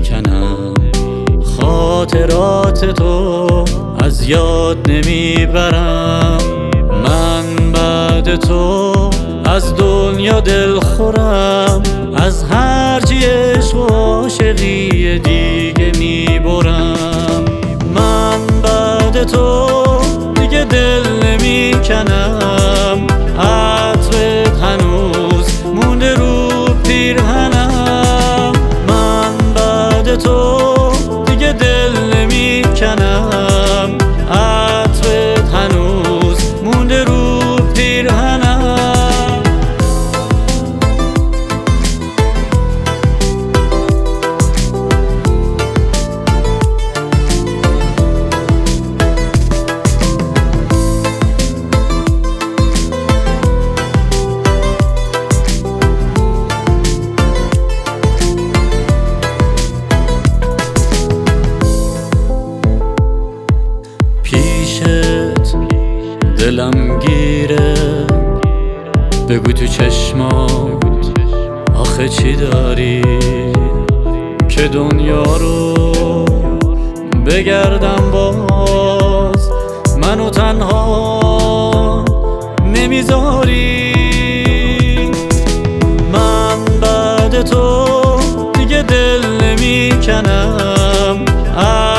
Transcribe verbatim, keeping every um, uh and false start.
کنم، خاطرات تو از یاد نمیبرم. من بعد تو از دنیا دل خورم، از هرچی عشق و عاشقی دیگه میبرم. من بعد تو دیگه دل نمیکنم، عطرت هنوز مونده رو پیرهنم. من بعد تو دیگه دل نمیکنم، عطرت هنوز مونده رو پیرهنم. دلم گیره، بگو تو چشمات آخه چی داری که دنیا رو بگردم باز منو تنها نمیذاری. من بعد تو دیگه دل نمیکنم،